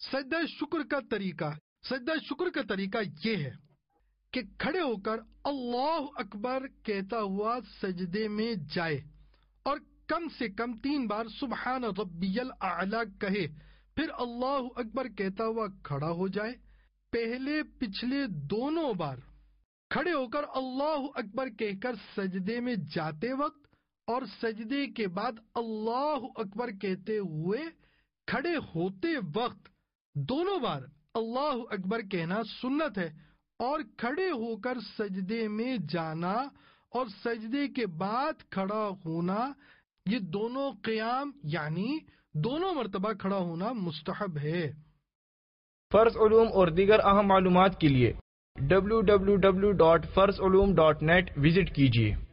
सजदा शुक्र का तरीका ये है कि खड़े होकर अल्लाह अकबर कहता हुआ सजदे में जाए और कम से कम 3 बार सुबहान रब्बियल आला कहे, फिर अल्लाह अकबर कहता हुआ खड़ा हो जाए। पहले पिछले दोनों बार खड़े होकर अल्लाह अकबर कहकर सजदे में जाते वक्त और सजदे के बाद अल्लाह अकबर कहते हुए खड़े होते वक्त दोनों बार अल्लाह अकबर कहना सुन्नत है, और खड़े होकर सजदे में जाना और सजदे के बाद खड़ा होना, ये दोनों क़ियाम यानी दोनों मर्तबा खड़ा होना मुस्तहब है। फर्ज उलूम और दीगर अहम मालूमात के लिए www.farzulum.net विजिट कीजिए।